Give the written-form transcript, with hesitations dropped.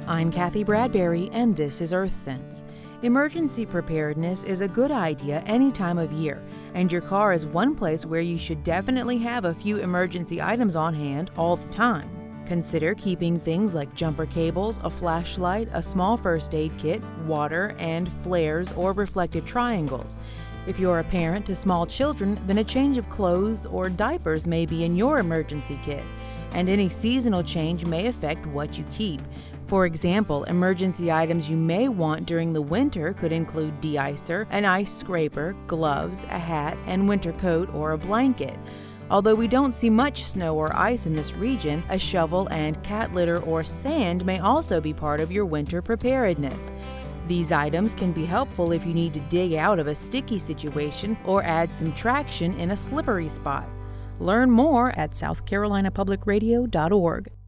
I'm Kathy Bradbury, and this is EarthSense. Emergency preparedness is a good idea any time of year, and your car is one place where you should definitely have a few emergency items on hand all the time. Consider keeping things like jumper cables, a flashlight, a small first aid kit, water, and flares or reflective triangles. If you're a parent to small children, then a change of clothes or diapers may be in your emergency kit, and any seasonal change may affect what you keep. For example, emergency items you may want during the winter could include de-icer, an ice scraper, gloves, a hat, and winter coat or a blanket. Although we don't see much snow or ice in this region, a shovel and cat litter or sand may also be part of your winter preparedness. These items can be helpful if you need to dig out of a sticky situation or add some traction in a slippery spot. Learn more at southcarolinapublicradio.org.